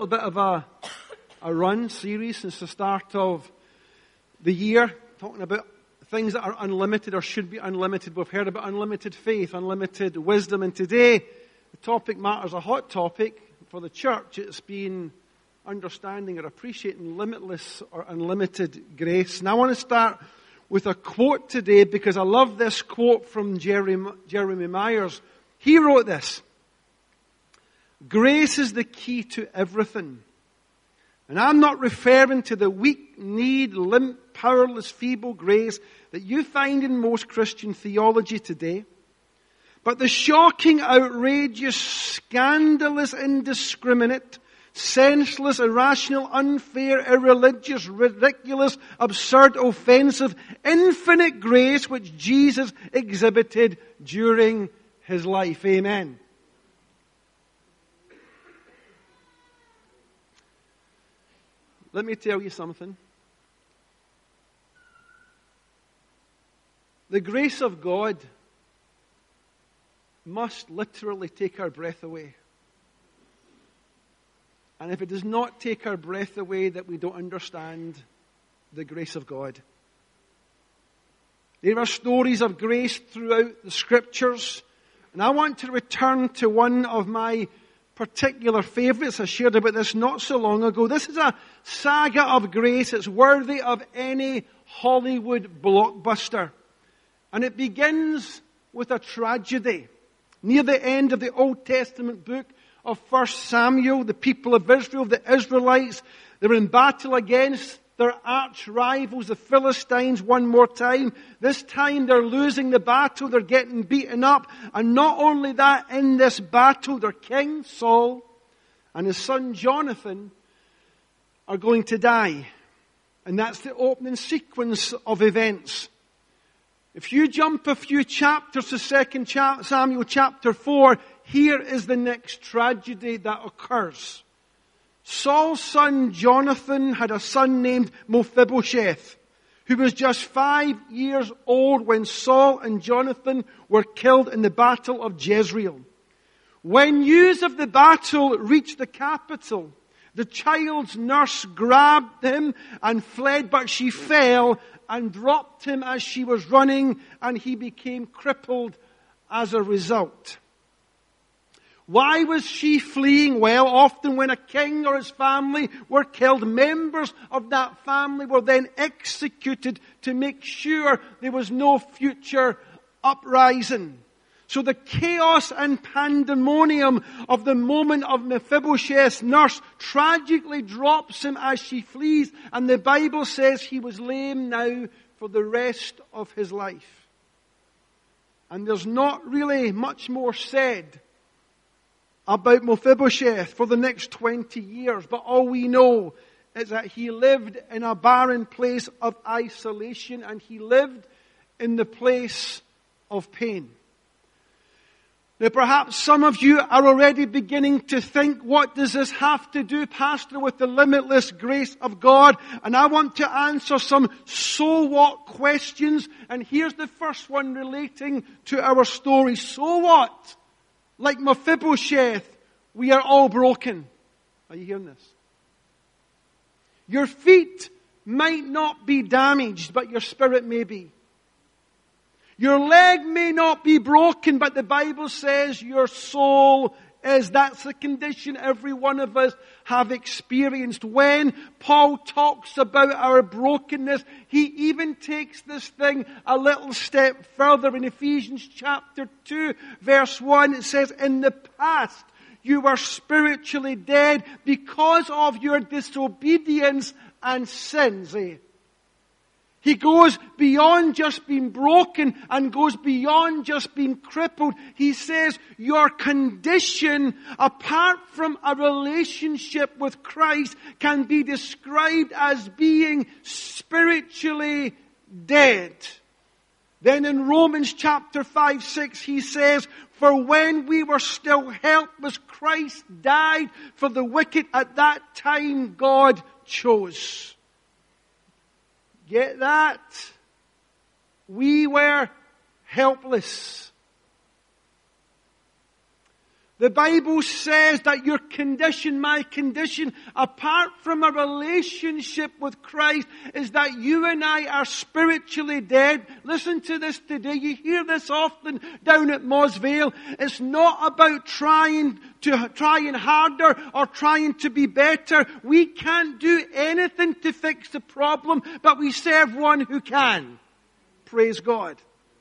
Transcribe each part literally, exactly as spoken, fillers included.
A bit of a, a run series since the start of the year, talking about things that are unlimited or should be unlimited. We've heard about unlimited faith, unlimited wisdom, and today the topic matters, a hot topic for the church. It's been understanding or appreciating limitless or unlimited grace. And I want to start with a quote today because I love this quote from Jeremy, Jeremy Myers. He wrote this: "Grace is the key to everything. And I'm not referring to the weak, need, limp, powerless, feeble grace that you find in most Christian theology today, but the shocking, outrageous, scandalous, indiscriminate, senseless, irrational, unfair, irreligious, ridiculous, absurd, offensive, infinite grace which Jesus exhibited during His life." Amen. Let me tell you something. The grace of God must literally take our breath away. And if it does not take our breath away, that we don't understand the grace of God. There are stories of grace throughout the Scriptures. And I want to return to one of my particular favourites. I shared about this not so long ago. This is a saga of grace. It's worthy of any Hollywood blockbuster. And it begins with a tragedy. Near the end of the Old Testament book of First Samuel, the people of Israel, the Israelites, they're in battle against their arch rivals, the Philistines, one more time. This time they're losing the battle, they're getting beaten up. And not only that, in this battle, their king, Saul, and his son, Jonathan, are going to die. And that's the opening sequence of events. If you jump a few chapters to Second Samuel chapter four, here is the next tragedy that occurs. Saul's son Jonathan had a son named Mephibosheth, who was just five years old when Saul and Jonathan were killed in the battle of Jezreel. When news of the battle reached the capital, the child's nurse grabbed him and fled, but she fell and dropped him as she was running, and he became crippled as a result. Why was she fleeing? Well, often when a king or his family were killed, members of that family were then executed to make sure there was no future uprising. So the chaos and pandemonium of the moment of Mephibosheth's nurse tragically drops him as she flees, and the Bible says he was lame now for the rest of his life. And there's not really much more said about Mephibosheth for the next twenty years. But all we know is that he lived in a barren place of isolation, and he lived in the place of pain. Now perhaps some of you are already beginning to think, what does this have to do, Pastor, with the limitless grace of God? And I want to answer some so what questions. And here's the first one relating to our story. So what? Like Mephibosheth, we are all broken. Are you hearing this? Your feet might not be damaged, but your spirit may be. Your leg may not be broken, but the Bible says your soul is. That's the condition every one of us have experienced. When Paul talks about our brokenness, he even takes this thing a little step further. In Ephesians chapter two, verse one, it says, "In the past you were spiritually dead because of your disobedience and sins." Eh? He goes beyond just being broken and goes beyond just being crippled. He says your condition, apart from a relationship with Christ, can be described as being spiritually dead. Then in Romans chapter five, six, he says, "For when we were still helpless, Christ died for the wicked. At that time God chose." Get that? We were helpless. The Bible says that your condition, my condition, apart from a relationship with Christ, is that you and I are spiritually dead. Listen to this today. You hear this often down at Moss Vale. It's not about trying to trying harder or trying to be better. We can't do anything to fix the problem, but we serve one who can. Praise God.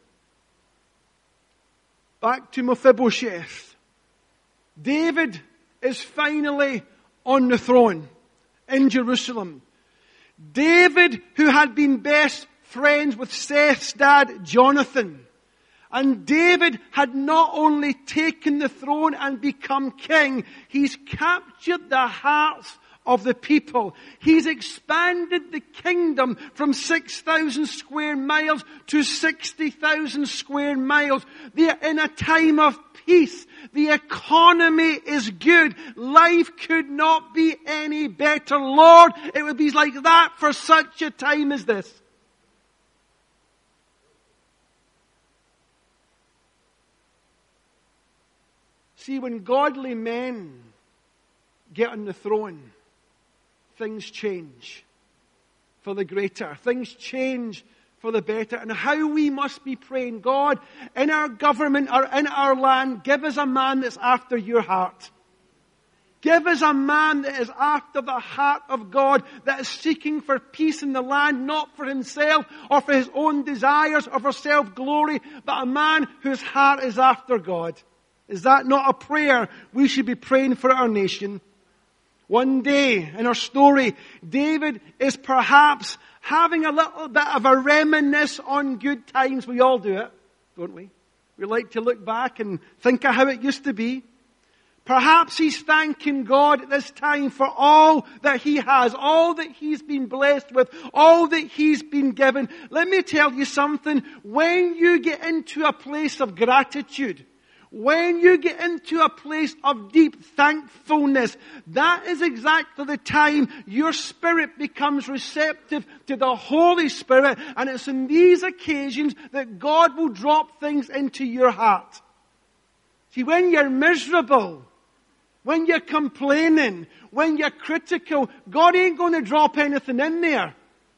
Back to Mephibosheth. David is finally on the throne in Jerusalem. David, who had been best friends with Seth's dad, Jonathan. And David had not only taken the throne and become king, he's captured the hearts of the people. He's expanded the kingdom from six thousand square miles to sixty thousand square miles. They're in a time of peace. The economy is good. Life could not be any better. Lord, it would be like that for such a time as this. See, when godly men get on the throne, things change for the greater. Things change for the better. And how we must be praying, God, in our government or in our land, give us a man that's after your heart. Give us a man that is after the heart of God, that is seeking for peace in the land, not for himself or for his own desires or for self-glory, but a man whose heart is after God. Is that not a prayer we should be praying for our nation? One day in our story, David is perhaps having a little bit of a reminisce on good times. We all do it, don't we? We like to look back and think of how it used to be. Perhaps he's thanking God at this time for all that he has, all that he's been blessed with, all that he's been given. Let me tell you something. When you get into a place of gratitude, when you get into a place of deep thankfulness, that is exactly the time your spirit becomes receptive to the Holy Spirit. And it's in these occasions that God will drop things into your heart. See, when you're miserable, when you're complaining, when you're critical, God ain't going to drop anything in there.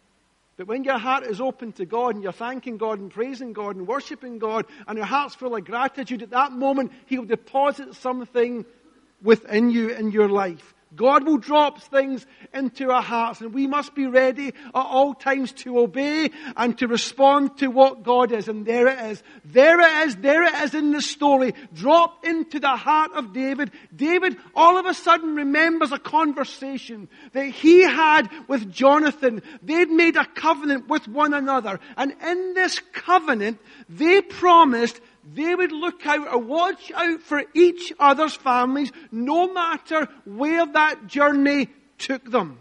But when your heart is open to God and you're thanking God and praising God and worshiping God and your heart's full of gratitude, at that moment He'll deposit something within you in your life. God will drop things into our hearts, and we must be ready at all times to obey and to respond to what God is. And there it is. There it is. There it is in the story. Dropped into the heart of David. David all of a sudden remembers a conversation that he had with Jonathan. They'd made a covenant with one another. And in this covenant, they promised they would look out or watch out for each other's families, no matter where that journey took them.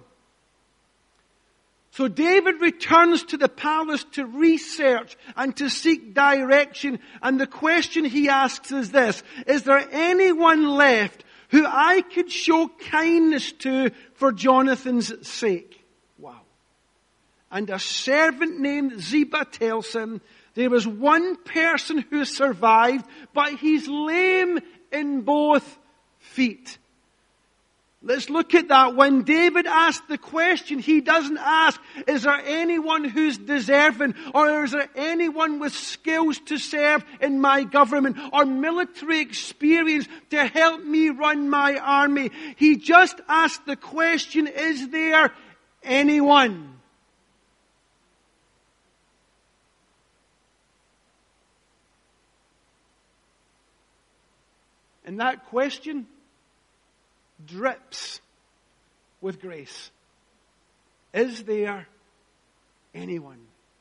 So David returns to the palace to research and to seek direction. And the question he asks is this: is there anyone left who I could show kindness to for Jonathan's sake? Wow. And a servant named Ziba tells him, there was one person who survived, but he's lame in both feet. Let's look at that. When David asked the question, he doesn't ask, is there anyone who's deserving? Or is there anyone with skills to serve in my government? Or military experience to help me run my army? He just asked the question, is there anyone? And that question drips with grace. Is there anyone?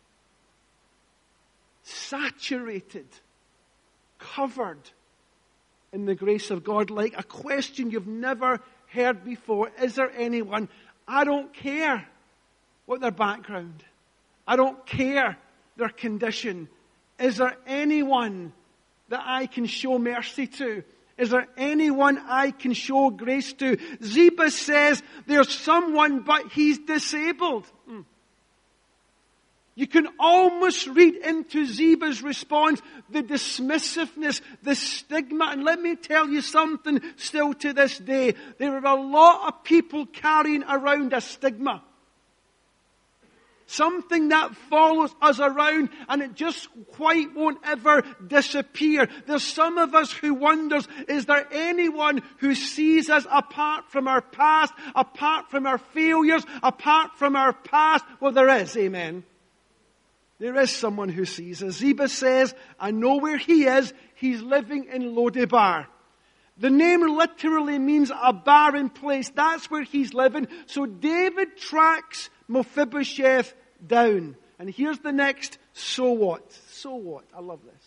Saturated, covered in the grace of God, like a question you've never heard before. Is there anyone? I don't care what their background. I don't care their condition. Is there anyone that I can show mercy to? Is there anyone I can show grace to? Ziba says there's someone, but he's disabled. Hmm. You can almost read into Ziba's response the dismissiveness, the stigma. And let me tell you something still to this day. There are a lot of people carrying around a stigma. Something that follows us around and it just quite won't ever disappear. There's some of us who wonders, is there anyone who sees us apart from our past, apart from our failures, apart from our past? Well, there is, amen. There is someone who sees us. Ziba says, I know where he is. He's living in Lodebar. The name literally means a barren place. That's where he's living. So David tracks Mephibosheth down. And here's the next so what. So what? I love this.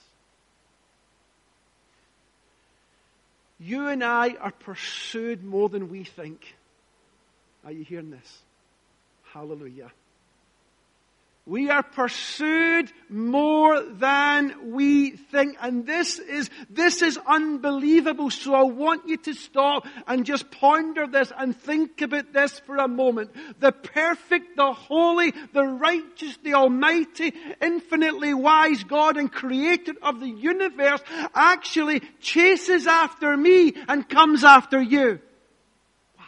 You and I are pursued more than we think. Are you hearing this? Hallelujah. We are pursued more than we think. And this is, this is unbelievable. So I want you to stop and just ponder this and think about this for a moment. The perfect, the holy, the righteous, the almighty, infinitely wise God and creator of the universe actually chases after me and comes after you. Wow.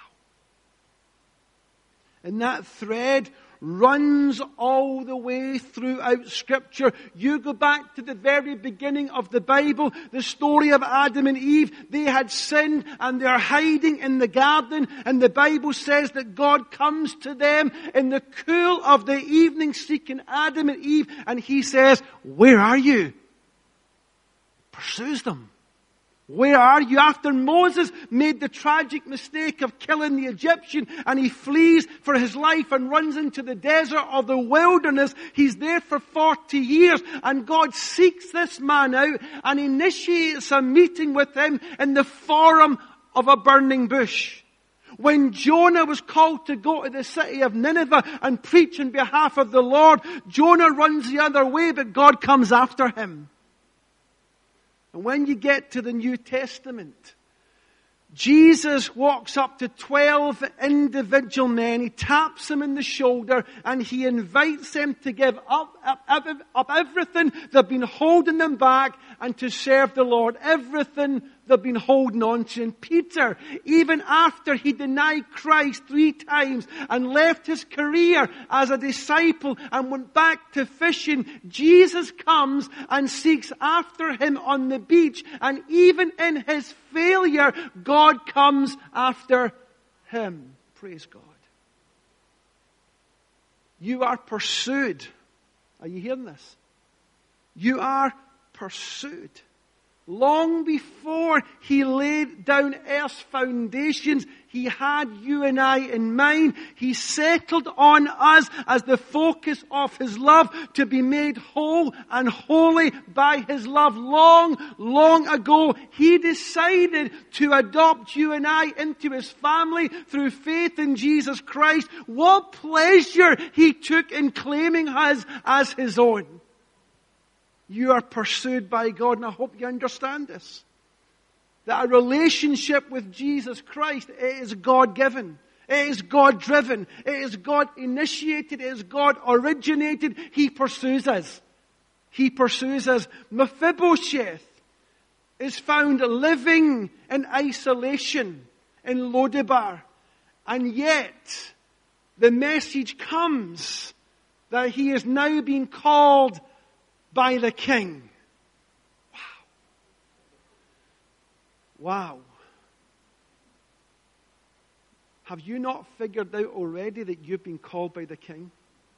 And that thread runs all the way throughout Scripture. You go back to the very beginning of the Bible, the story of Adam and Eve. They had sinned and they're hiding in the garden. And the Bible says that God comes to them in the cool of the evening seeking Adam and Eve. And He says, where are you? Pursues them. Where are you? After Moses made the tragic mistake of killing the Egyptian and he flees for his life and runs into the desert or the wilderness, he's there for forty years and God seeks this man out and initiates a meeting with him in the forum of a burning bush. When Jonah was called to go to the city of Nineveh and preach on behalf of the Lord, Jonah runs the other way, but God comes after him. And when you get to the New Testament, Jesus walks up to twelve individual men. He taps them in the shoulder and he invites them to give up, up, up, up everything they've been holding them back and to serve the Lord. Everything they've been holding on to. And Peter, even after he denied Christ three times and left his career as a disciple and went back to fishing, Jesus comes and seeks after him on the beach. And even in his failure, God comes after him. Praise God. You are pursued. Are you hearing this? You are pursued. Long before he laid down earth's foundations, he had you and I in mind. He settled on us as the focus of his love to be made whole and holy by his love. Long, long ago, he decided to adopt you and I into his family through faith in Jesus Christ. What pleasure he took in claiming us as his own. You are pursued by God, and I hope you understand this. That a relationship with Jesus Christ, it is God-given. It is God-driven. It is God-initiated. It is God-originated. He pursues us. He pursues us. Mephibosheth is found living in isolation in Lodebar. And yet, the message comes that he is now being called by the king. Wow. Wow. Have you not figured out already that you've been called by the king?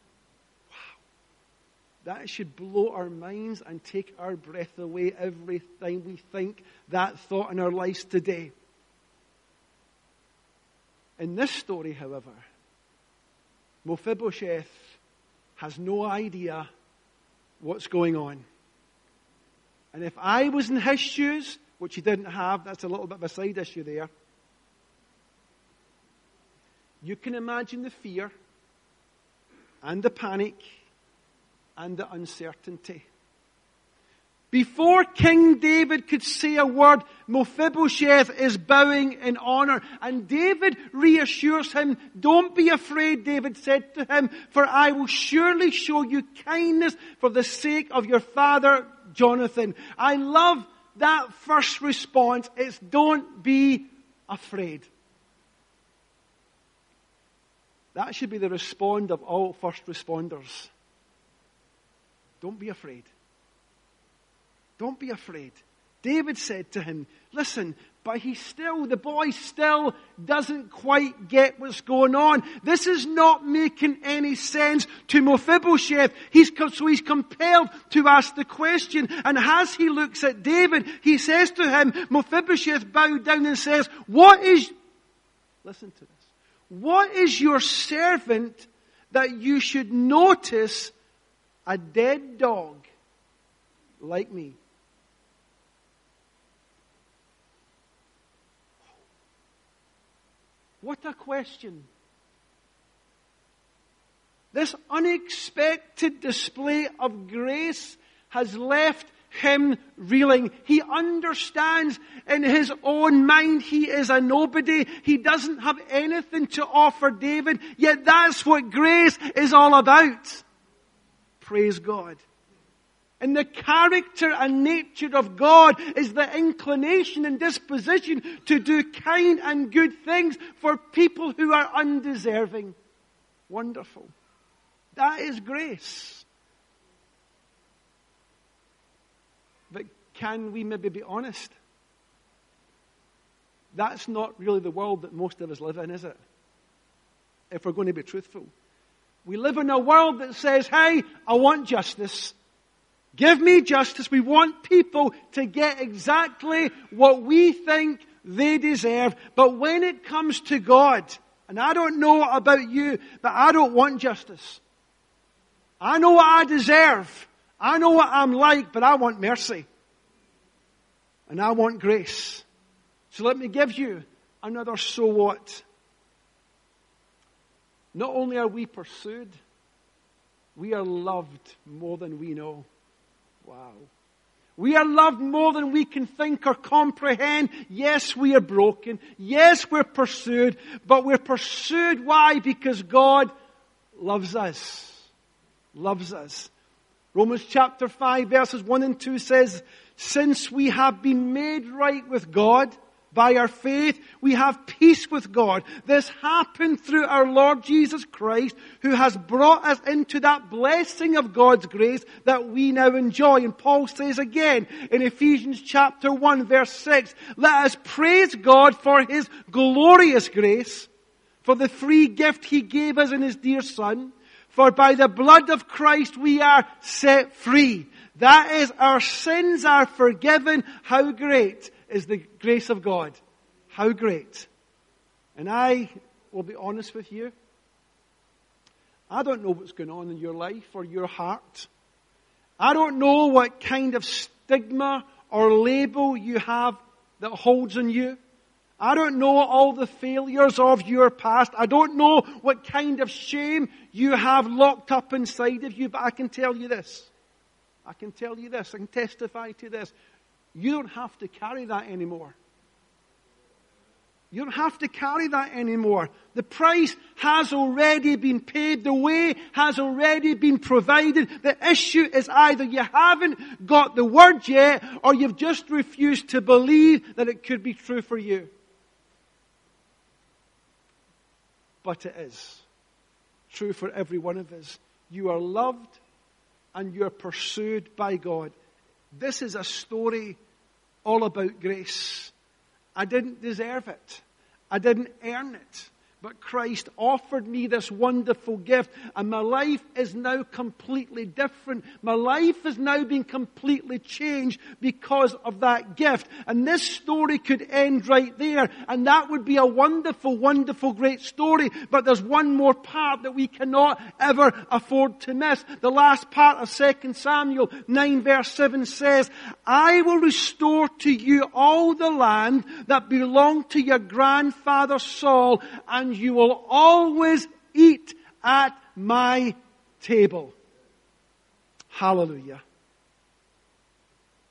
Wow. That should blow our minds and take our breath away every time we think that thought in our lives today. In this story, however, Mephibosheth has no idea what's going on. And if I was in his shoes, which he didn't have, that's a little bit of a side issue there. You can imagine the fear and the panic and the uncertainty. Before King David could say a word, Mephibosheth is bowing in honor. And David reassures him, don't be afraid, David said to him, for I will surely show you kindness for the sake of your father Jonathan. I love that first response. It's don't be afraid. That should be the response of all first responders. Don't be afraid. Don't be afraid. David said to him, listen, but he still, the boy still doesn't quite get what's going on. This is not making any sense to Mephibosheth. He's, so he's compelled to ask the question. And as he looks at David, he says to him, Mephibosheth bowed down and says, what is, listen to this, what is your servant that you should notice a dead dog like me? What a question. This unexpected display of grace has left him reeling. He understands in his own mind he is a nobody. He doesn't have anything to offer David. Yet that's what grace is all about. Praise God. And the character and nature of God is the inclination and disposition to do kind and good things for people who are undeserving. Wonderful. That is grace. But can we maybe be honest? That's not really the world that most of us live in, is it? If we're going to be truthful. We live in a world that says, hey, I want justice. Give me justice. We want people to get exactly what we think they deserve. But when it comes to God, and I don't know about you, but I don't want justice. I know what I deserve. I know what I'm like, but I want mercy. And I want grace. So let me give you another so what. Not only are we pursued, we are loved more than we know. Wow. We are loved more than we can think or comprehend. Yes, we are broken. Yes, we're pursued. But we're pursued. Why? Because God loves us. Loves us. Romans chapter five verses one and two says, since we have been made right with God, by our faith, we have peace with God. This happened through our Lord Jesus Christ, who has brought us into that blessing of God's grace that we now enjoy. And Paul says again in Ephesians chapter one verse six, let us praise God for His glorious grace, for the free gift He gave us in His dear Son. For by the blood of Christ we are set free. That is, our sins are forgiven. How great is the grace of God. How great. And I will be honest with you. I don't know what's going on in your life or your heart. I don't know what kind of stigma or label you have that holds on you. I don't know all the failures of your past. I don't know what kind of shame you have locked up inside of you. But I can tell you this. I can tell you this. I can testify to this. You don't have to carry that anymore. You don't have to carry that anymore. The price has already been paid. The way has already been provided. The issue is either you haven't got the word yet, or you've just refused to believe that it could be true for you. But it is true for every one of us. You are loved and you're pursued by God. This is a story all about grace. I didn't deserve it. I didn't earn it. But Christ offered me this wonderful gift, and my life is now completely different. My life has now been completely changed because of that gift. And this story could end right there, and that would be a wonderful, wonderful, great story. But there's one more part that we cannot ever afford to miss. The last part of Second Samuel nine verse seven says, I will restore to you all the land that belonged to your grandfather Saul, and you will always eat at my table. Hallelujah.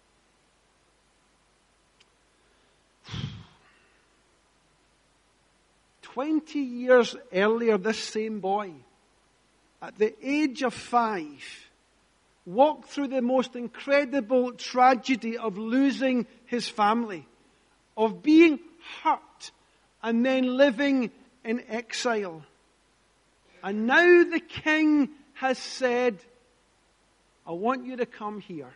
twenty years earlier, this same boy, at the age of five, walked through the most incredible tragedy of losing his family, of being hurt, and then living in exile. And now the king has said, I want you to come here.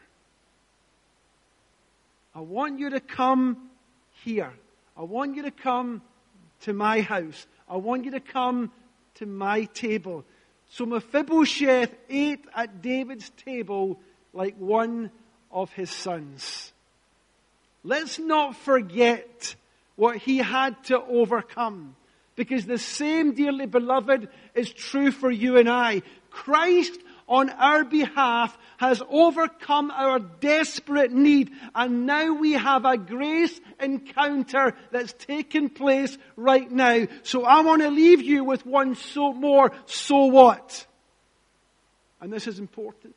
I want you to come here. I want you to come to my house. I want you to come to my table. So Mephibosheth ate at David's table like one of his sons. Let's not forget what he had to overcome, because the same, dearly beloved, is true for you and I. Christ on our behalf has overcome our desperate need, and now we have a grace encounter that's taken place right now. So I want to leave you with one so more, so what? And this is important.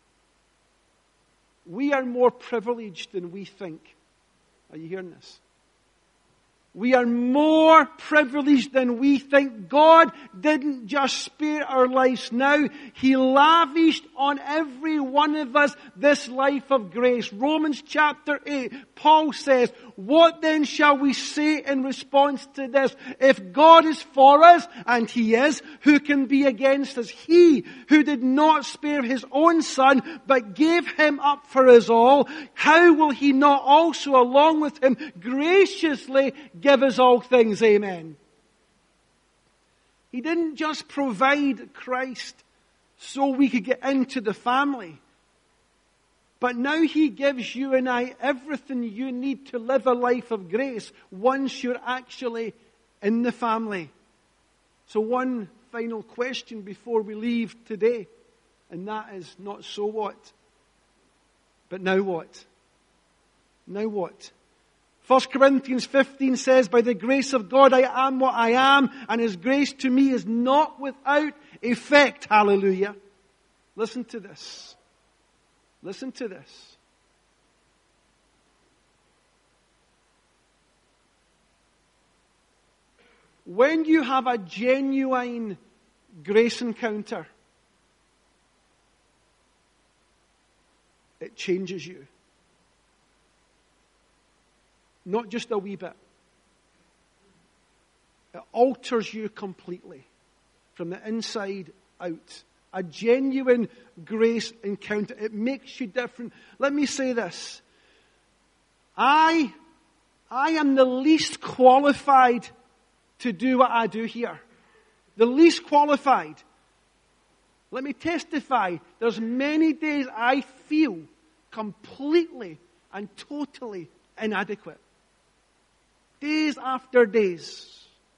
We are more privileged than we think. Are you hearing this? We are more privileged than we think. God didn't just spare our lives now. He lavished on every one of us this life of grace. Romans chapter eight, Paul says, what then shall we say in response to this? If God is for us, and He is, who can be against us? He who did not spare His own Son, but gave Him up for us all, how will He not also, along with Him, graciously give us all things? Amen. He didn't just provide Christ so we could get into the family, but now He gives you and I everything you need to live a life of grace once you're actually in the family. So one final question before we leave today, and that is not so what, but now what? Now what? First Corinthians fifteen says, by the grace of God I am what I am, and His grace to me is not without effect. Hallelujah. Listen to this. Listen to this. When you have a genuine grace encounter, it changes you. Not just a wee bit. It alters you completely from the inside out. A genuine grace encounter. It makes you different. Let me say this. I, I am the least qualified to do what I do here. The least qualified. Let me testify. There's many days I feel completely and totally inadequate. Days after days.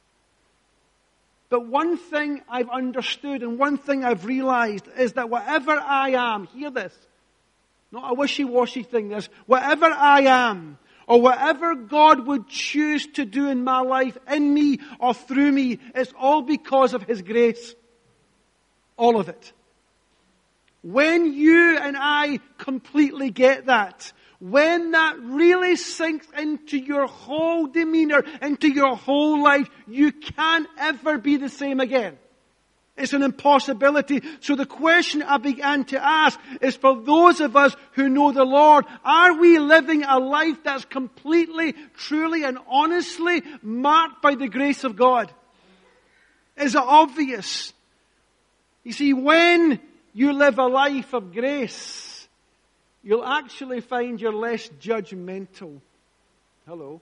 But one thing I've understood and one thing I've realized is that whatever I am, hear this, not a wishy-washy thing, this, whatever I am, or whatever God would choose to do in my life, in me or through me, it's all because of His grace. All of it. When you and I completely get that, when that really sinks into your whole demeanor, into your whole life, you can't ever be the same again. It's an impossibility. So the question I began to ask is, for those of us who know the Lord, are we living a life that's completely, truly and honestly marked by the grace of God? Is it obvious? You see, when you live a life of grace, you'll actually find you're less judgmental. Hello.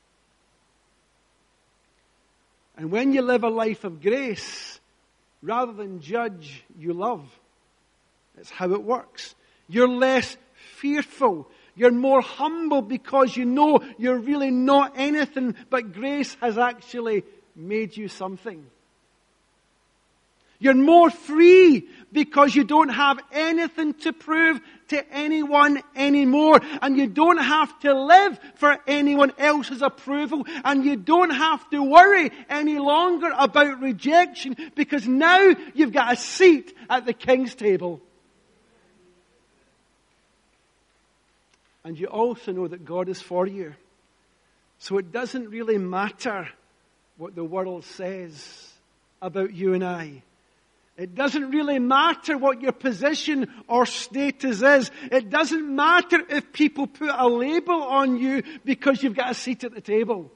And when you live a life of grace, rather than judge, you love. That's how it works. You're less fearful. You're more humble because you know you're really not anything, but grace has actually made you something. You're more free because you don't have anything to prove to anyone anymore. And you don't have to live for anyone else's approval. And you don't have to worry any longer about rejection, because now you've got a seat at the King's table. And you also know that God is for you. So it doesn't really matter what the world says about you and I. It doesn't really matter what your position or status is. It doesn't matter if people put a label on you because you've got a seat at the table.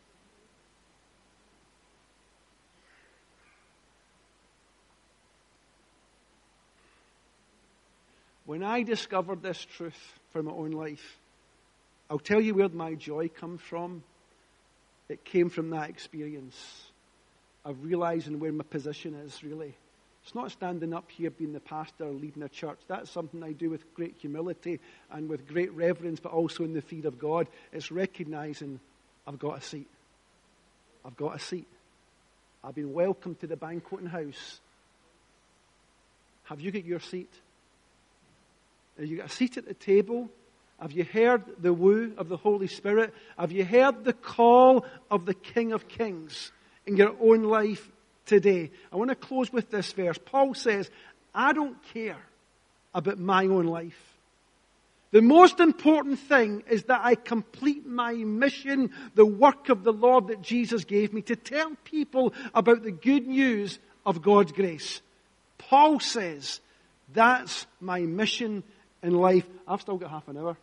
When I discovered this truth for my own life, I'll tell you where my joy comes from. It came from that experience of realizing where my position is, really. It's not standing up here being the pastor or leading a church. That's something I do with great humility and with great reverence, but also in the fear of God. It's recognizing I've got a seat. I've got a seat. I've been welcomed to the banqueting house. Have you got your seat? Have you got a seat at the table? Have you heard the woo of the Holy Spirit? Have you heard the call of the King of Kings in your own life today? I want to close with this verse. Paul says, I don't care about my own life. The most important thing is that I complete my mission, the work of the Lord that Jesus gave me, to tell people about the good news of God's grace. Paul says, that's my mission in life. I've still got half an hour.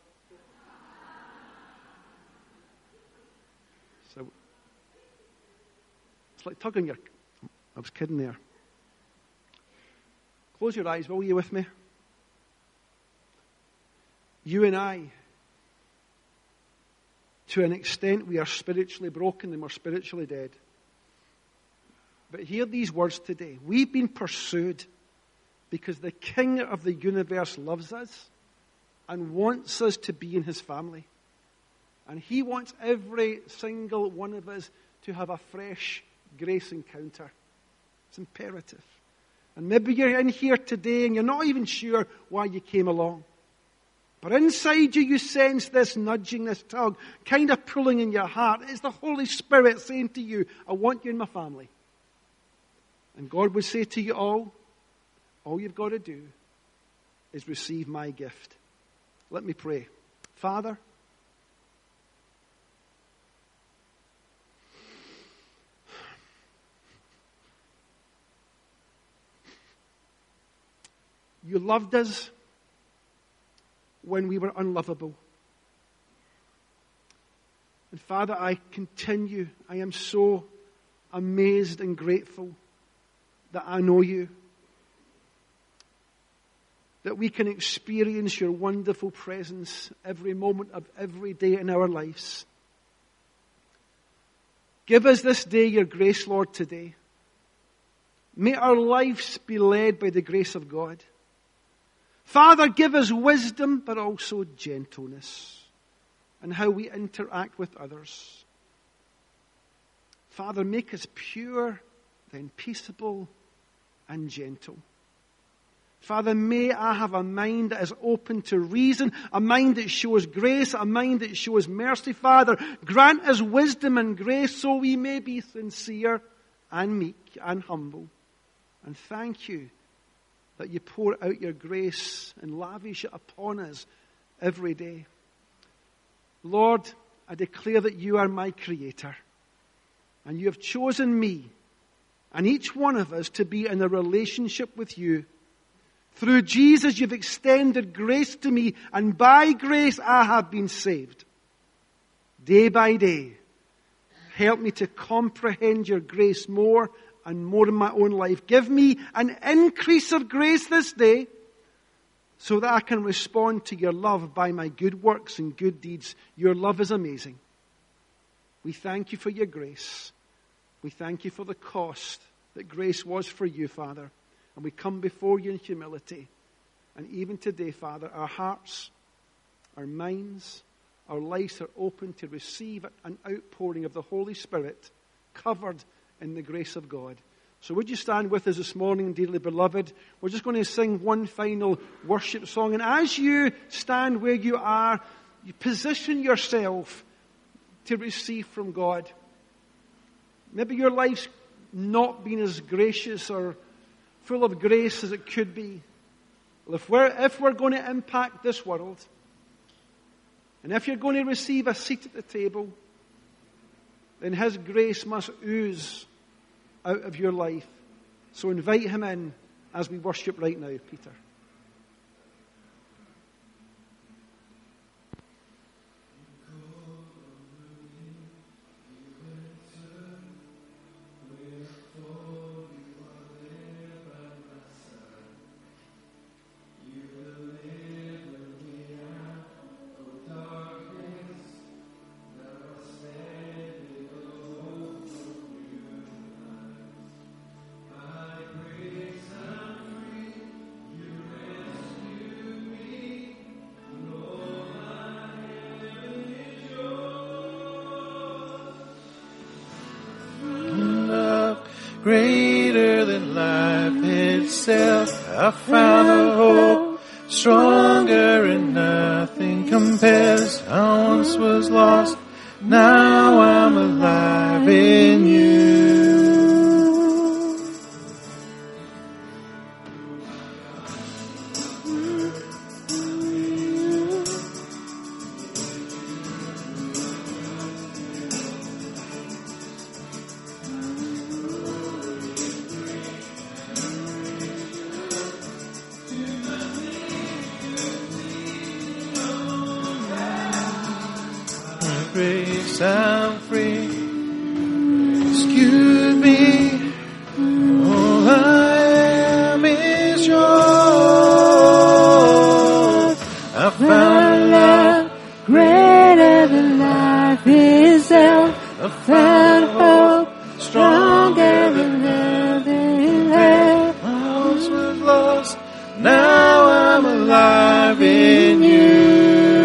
So, it's like tugging your... I was kidding there. Close your eyes, will you, with me? You and I, to an extent, we are spiritually broken and we're spiritually dead. But hear these words today. We've been pursued because the King of the universe loves us and wants us to be in his family. And he wants every single one of us to have a fresh grace encounter. It's imperative. And maybe you're in here today and you're not even sure why you came along. But inside you, you sense this nudging, this tug, kind of pulling in your heart. It's the Holy Spirit saying to you, I want you in my family. And God would say to you all, all you've got to do is receive my gift. Let me pray. Father, you loved us when we were unlovable. And Father, I continue, I am so amazed and grateful that I know you. That we can experience your wonderful presence every moment of every day in our lives. Give us this day your grace, Lord, today. May our lives be led by the grace of God. Father, give us wisdom, but also gentleness in how we interact with others. Father, make us pure, then peaceable and gentle. Father, may I have a mind that is open to reason, a mind that shows grace, a mind that shows mercy. Father, grant us wisdom and grace so we may be sincere and meek and humble. And thank you that you pour out your grace and lavish it upon us every day. Lord, I declare that you are my creator. And you have chosen me and each one of us to be in a relationship with you. Through Jesus, you've extended grace to me, and by grace I have been saved. Day by day, help me to comprehend your grace more and more in my own life. Give me an increase of grace this day so that I can respond to your love by my good works and good deeds. Your love is amazing. We thank you for your grace. We thank you for the cost that grace was for you, Father. And we come before you in humility. And even today, Father, our hearts, our minds, our lives are open to receive an outpouring of the Holy Spirit covered in the grace of God. So would you stand with us this morning, dearly beloved? We're just going to sing one final worship song. And as you stand where you are, you position yourself to receive from God. Maybe your life's not been as gracious or full of grace as it could be. Well, if we're, if we're going to impact this world, and if you're going to receive a seat at the table, then His grace must ooze out of your life. So invite Him in as we worship right now, Peter. Greater than life itself, I found a hope stronger and nothing compares. I once was lost, now I'm alive in you. Grace, I'm free. Rescue me. All I am is yours. I found love greater than life itself. I found hope stronger than heaven hell. I once was lost, now I'm alive in you.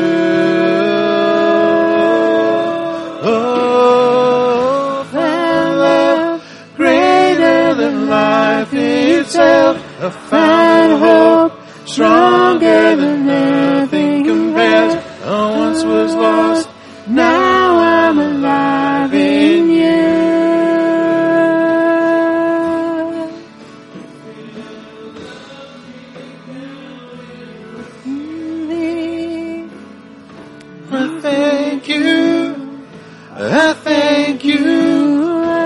I found hope stronger than nothing compares. I once was lost, now I'm alive in you. I thank you, I thank you.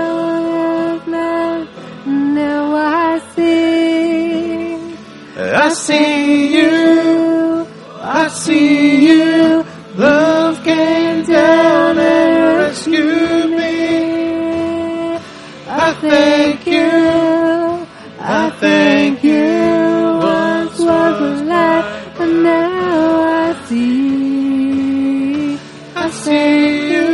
I see you, I see you, love came down and rescued me. I thank you, I thank you, once was alive and now I see, I see you.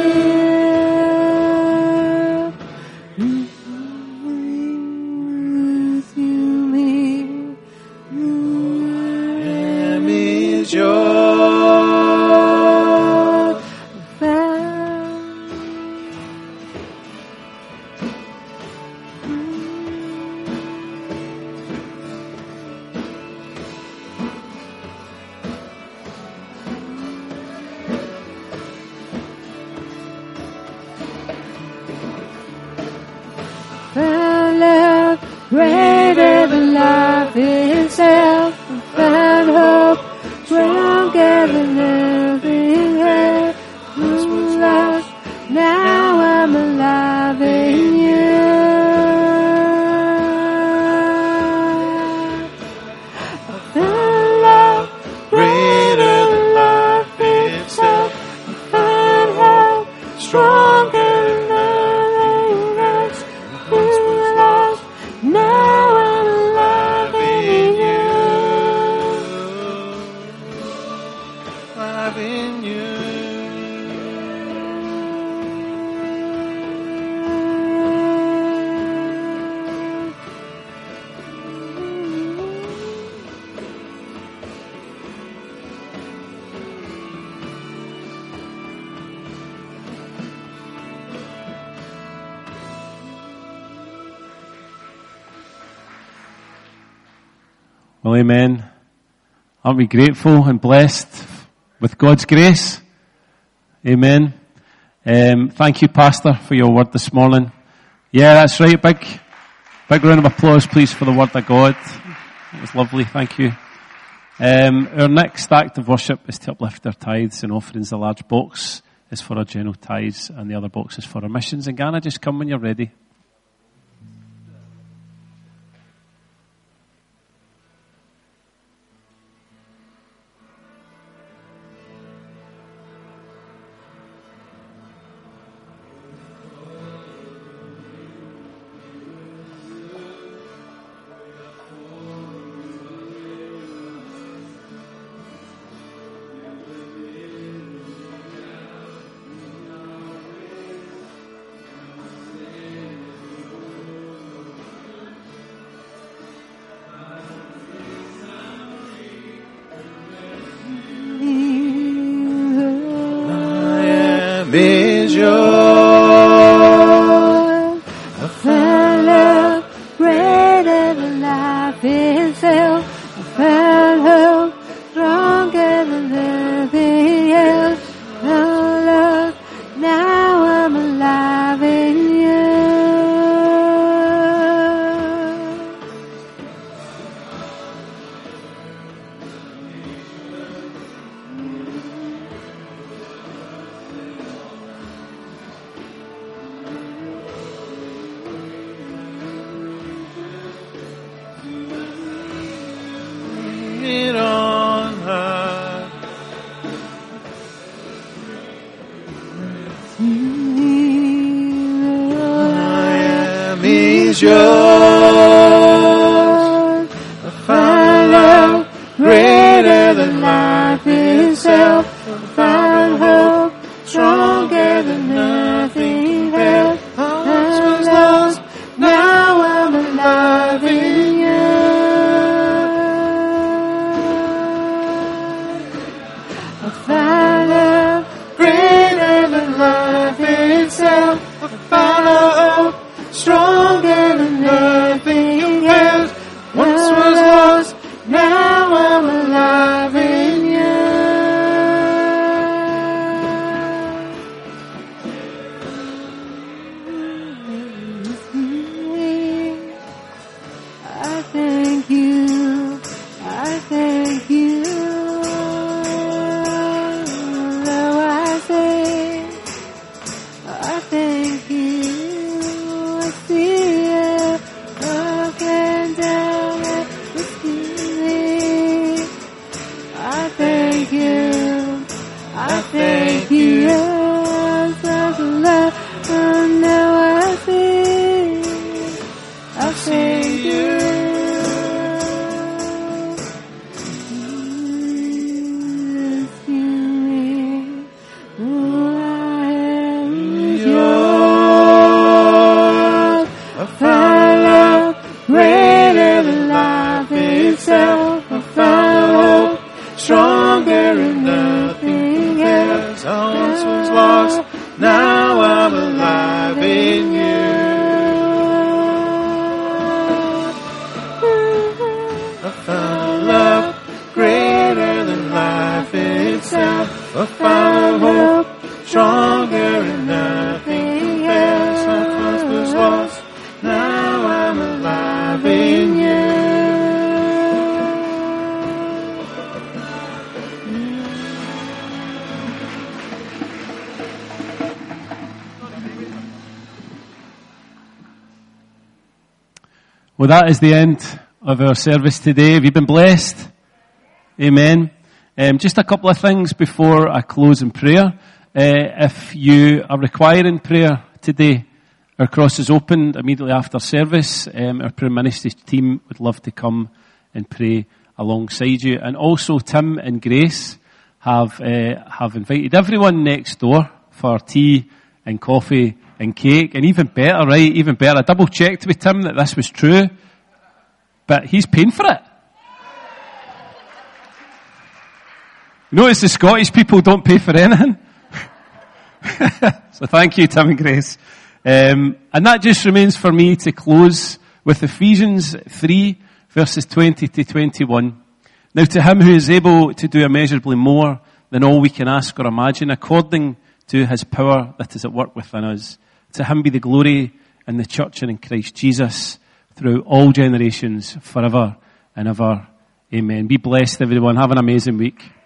Greater than life itself, I found hope stronger than nothing else. Once was lost, now I'm alive in you. I found love greater than life itself. I found hope stronger than nothing else. Once was lost, now I'm alive in you. Alive in you. Well, amen. Aren't we grateful and blessed with God's grace? Amen. Um, thank you, Pastor, for your word this morning. Yeah, that's right. Big, big round of applause, please, for the word of God. It was lovely. Thank you. Um, our next act of worship is to uplift our tithes and offerings. A large box is for our general tithes, and the other box is for our missions. And Ghana, just come when you're ready. Is yours. I found love greater than life itself. I found hope stronger than everything else. Found love, now I'm alive in you. It on high. I am is yours. I found love greater than life itself. I found hope stronger than nothing else. I was lost, now I'm alive in you. I found love greater than life itself. I found a hope stronger than nothing else. Once was lost, now I'm alive in you. I thank you. I thank you. Now I say, I thank you. I see it up and down at the ceiling. I thank you. I thank you. Such love, and now I see. I thank you. Stronger than nothing else. I once was lost, now I'm alive in you. I found a love greater than life itself. I found hope stronger than nothing else. I once was lost, now I'm alive in you. Well, that is the end of our service today. Have you been blessed? Amen. Um, just a couple of things before I close in prayer. Uh, if you are requiring prayer today, our cross is opened immediately after service. Um, our prayer ministry team would love to come and pray alongside you. And also Tim and Grace have uh, have invited everyone next door for tea and coffee and cake. And even better, right, even better, I double checked with Tim that this was true, but he's paying for it. Notice the Scottish people don't pay for anything. So thank you, Tim and Grace. Um, and that just remains for me to close with Ephesians three, verses twenty to twenty-one. Now to him who is able to do immeasurably more than all we can ask or imagine, according to his power that is at work within us. To him be the glory in the church and in Christ Jesus through all generations, forever and ever. Amen. Be blessed, everyone. Have an amazing week.